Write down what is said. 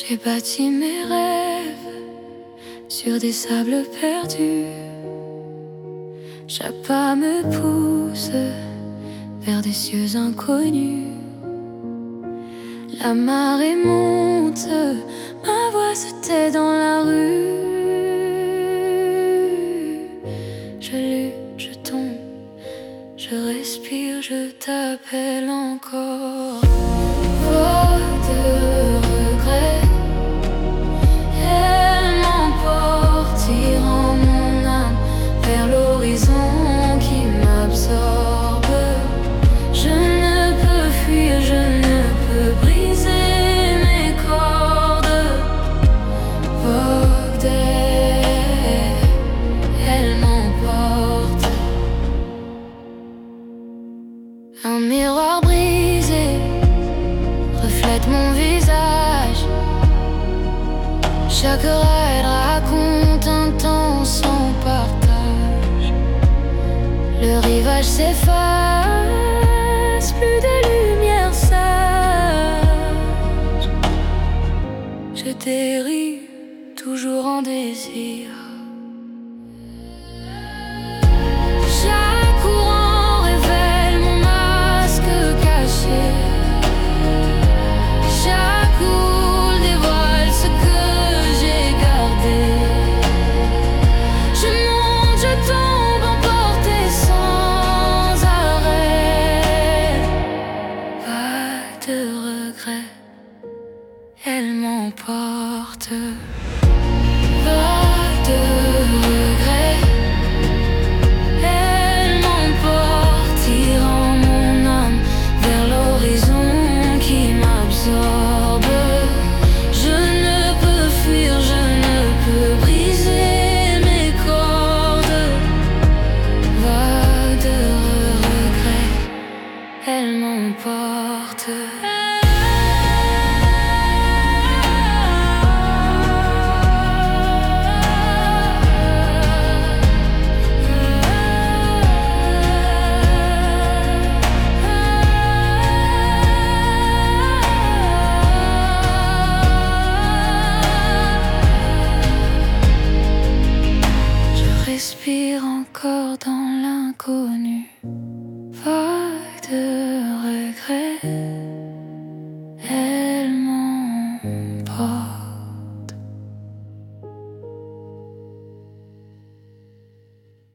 J'ai bâti mes rêves sur des sables perdus. Chaque pas me pousse vers des cieux inconnus. La marée monte, ma voix se tait dans la rue. Je lutte, je tombe, je respire, je t'appelle encore. Vague de regrets, elle m'emporte, tirant mon âme vers l'horizon qui m'absorbe. Je ne peux fuir, je ne peux briser mes cordes. Vogue d'air, elle m'emporte. Un miroir brisé reflète mon visage. Chaque ride raconte un temps sans partage. Le rivage s'efface, plus de lumière sage. Je dérive, toujours en désir. Chaque courant révèle mon masque caché. Chaque houle dévoile ce que j'ai gardé. Je monte, je tombe, emporté sans arrêt. Pas de regret, elle m'emporte. Pas de regret, elle m'emporte, tirant mon âme vers l'horizon qui m'absorbe. Je ne peux fuir, je ne peux briser mes cordes. Vague de regret, elle m'emporte. Je respire encore dans l'inconnu.